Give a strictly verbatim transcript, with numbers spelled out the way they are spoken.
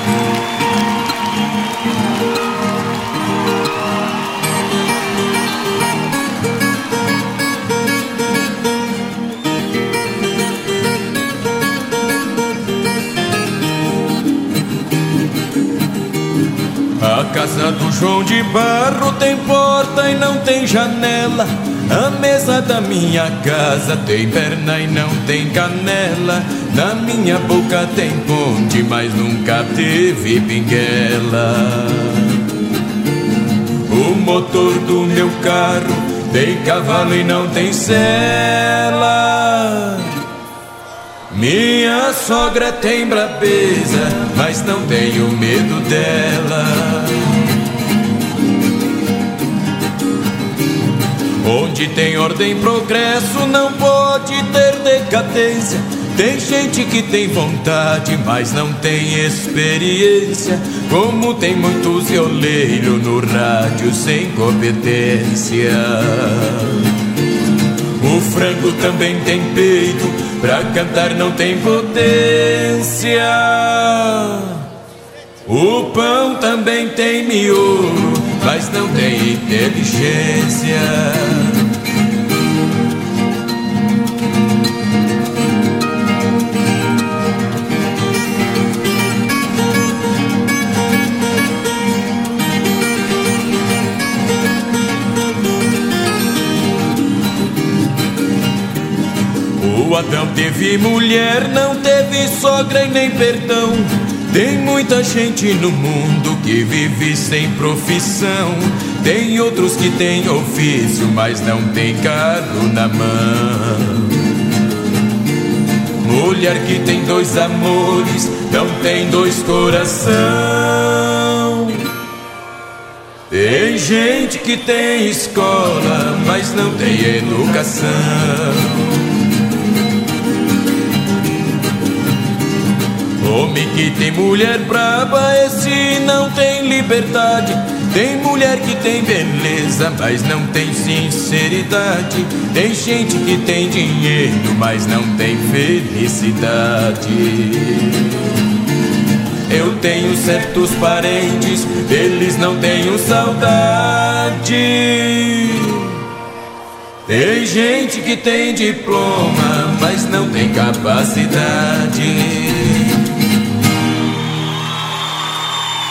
A casa do João de Barro tem porta e não tem janela. A mesa da minha casa tem perna e não tem canela. Na minha boca tem ponte, mas nunca teve pinguela. O motor do meu carro tem cavalo e não tem sela. Minha sogra tem brabeza, mas não tenho medo dela. Onde tem ordem e progresso não pode ter decadência. Tem gente que tem vontade, mas não tem experiência. Como tem muitos violeiros no rádio sem competência. O frango também tem peito, pra cantar não tem potência. O pão também tem miolo, mas não tem inteligência. O Adão teve mulher, não teve sogra e nem perdão. Tem muita gente no mundo que vive sem profissão. Tem outros que têm ofício, mas não tem carro na mão. Mulher que tem dois amores, não tem dois coração. Tem gente que tem escola, mas não tem educação. Homem que tem mulher braba, esse não tem liberdade. Tem mulher que tem beleza, mas não tem sinceridade. Tem gente que tem dinheiro, mas não tem felicidade. Eu tenho certos parentes, deles não tenho saudade. Tem gente que tem diploma, mas não tem capacidade.